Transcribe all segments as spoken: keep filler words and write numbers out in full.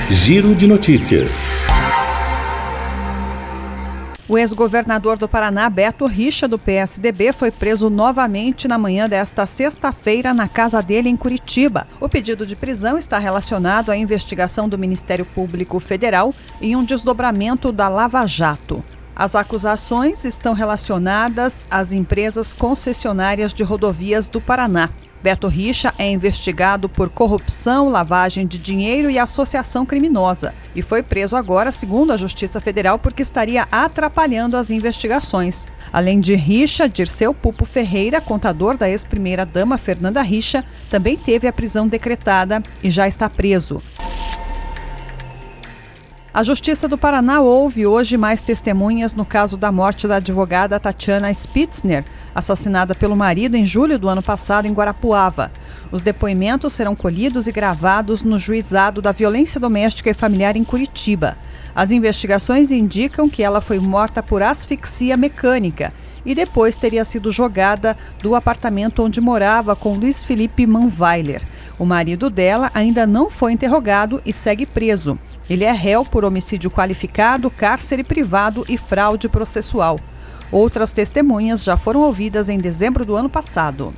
Giro de Notícias. O ex-governador do Paraná, Beto Richa, do P S D B, foi preso novamente na manhã desta sexta-feira na casa dele em Curitiba. O pedido de prisão está relacionado à investigação do Ministério Público Federal em um desdobramento da Lava Jato. As acusações estão relacionadas às empresas concessionárias de rodovias do Paraná. Beto Richa é investigado por corrupção, lavagem de dinheiro e associação criminosa e foi preso agora, segundo a Justiça Federal, porque estaria atrapalhando as investigações. Além de Richa, Dirceu Pupo Ferreira, contador da ex-primeira-dama Fernanda Richa, também teve a prisão decretada e já está preso. A Justiça do Paraná ouve hoje mais testemunhas no caso da morte da advogada Tatiana Spitzner, assassinada pelo marido em julho do ano passado em Guarapuava. Os depoimentos serão colhidos e gravados no Juizado da Violência Doméstica e Familiar em Curitiba. As investigações indicam que ela foi morta por asfixia mecânica e depois teria sido jogada do apartamento onde morava com Luiz Felipe Manweiler. O marido dela ainda não foi interrogado e segue preso. Ele é réu por homicídio qualificado, cárcere privado e fraude processual. Outras testemunhas já foram ouvidas em dezembro do ano passado.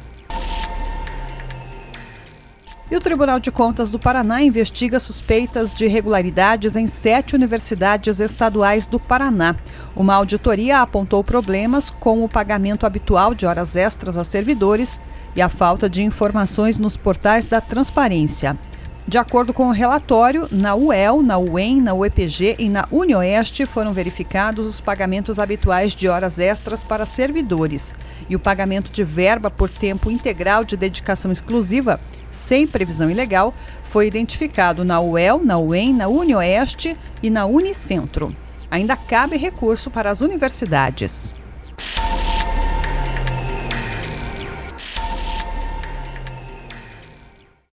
E o Tribunal de Contas do Paraná investiga suspeitas de irregularidades em sete universidades estaduais do Paraná. Uma auditoria apontou problemas com o pagamento habitual de horas extras a servidores e a falta de informações nos portais da transparência. De acordo com o relatório, na U E L, na U E M, na U E P G e na UniOeste foram verificados os pagamentos habituais de horas extras para servidores e o pagamento de verba por tempo integral de dedicação exclusiva, sem previsão ilegal, foi identificado na U E L, na U E M, na UniOeste e na Unicentro. Ainda cabe recurso para as universidades.